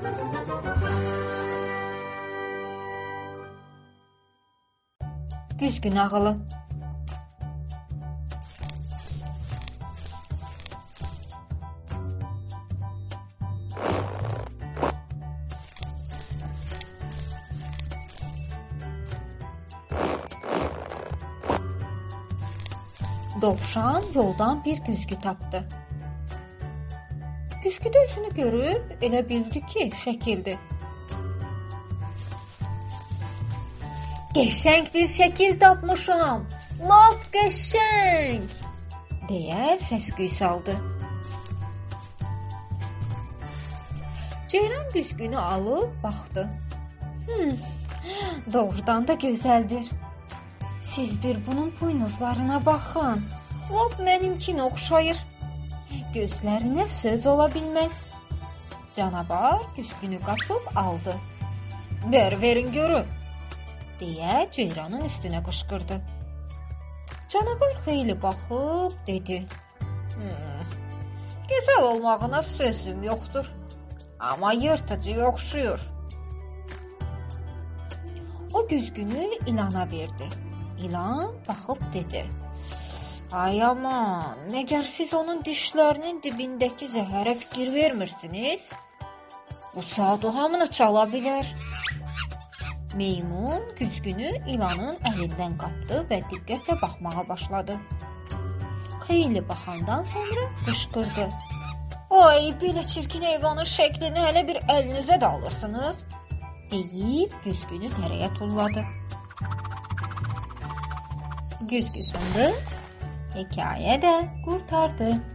Güzgü nağılı. Dovşan yoldan bir güzgü tapdı. Güzgüdə özünü görüb elə bildi ki, şəkildir. Qəşəng bir şəkil tapmışam, lap qəşəng, deyə səs-küy saldı. Ceyran güzgünü alıb baxdı. Doğrudan da gözəldir. Siz bir bunun buynuzlarına baxın, lap mənimkinə oxşayır. Gözlərinə söz ola bilməz. Canavar güzgünü qapıb aldı. Verin görüm, deyə ceyranın üstünə qışqırdı. Canavar xeyli baxıb dedi. Gözəl olmağına sözüm yoxdur, amma yırtıcı oxşuyur. O güzgünü ilana verdi. İlan baxıb dedi. Ay aman, məgər siz onun dişlərinin dibindəki zəhərə fikir vermirsiniz? Bu saat o hamını çala bilər. Meymun güzgünü ilanın əlindən qapdı və diqqətlə baxmağa başladı. Xeyli baxandan sonra qışqırdı. Ay, belə çirkin heyvanın şəklini hələ bir əlinizə də alırsınız, deyib güzgünü dərəyə tulladı. Güzgü sındı, hekayə də qurtardı.